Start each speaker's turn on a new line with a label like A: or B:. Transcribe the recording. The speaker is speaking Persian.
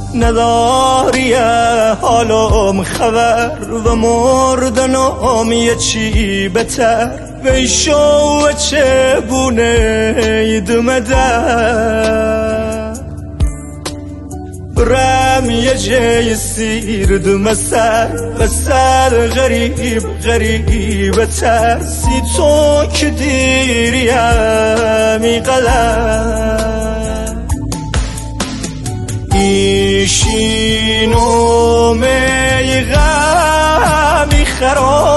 A: نداریه حالم خبر و مردنم یه چی بتر ویشو چگونه دمده برم یه جای سیر دم سر و سر غریب غریب ترسی تو که دیریم قلم ایشینو می غمی خراب